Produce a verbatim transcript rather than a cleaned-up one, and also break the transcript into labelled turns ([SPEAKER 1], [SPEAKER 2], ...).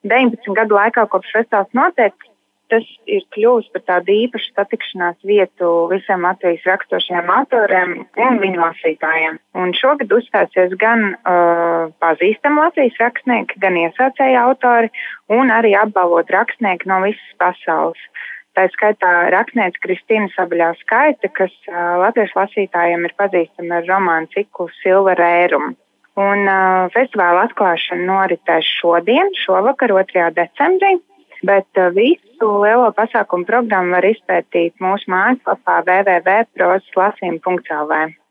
[SPEAKER 1] deviņpadsmit gadu laikā, kopš festivāls notiek, tas ir kļuvis par tādu īpašu satikšanās vietu visiem Latvijas raksturošajiem autoriem un viņu lasītājiem. Un šogad uzstāsies gan uh, pazīstami Latvijas rakstnieki, gan iesācēji autori un arī apbalvot rakstnieki no visas pasaules. Tā skaitā rakstniece Kristīna Sabaļā-Skaita, kas uh, latviešu lasītājiem ir pazīstama ar romānu ciklu Silva Rērum. Un uh, festivāla atklāšana noritēs šodien, šovakar, otrajā decembrī. Bet visu lielo pasākumu programmu var izpētīt mūsu mājaslapā w w w punktu prozas lasījumi punktu l v.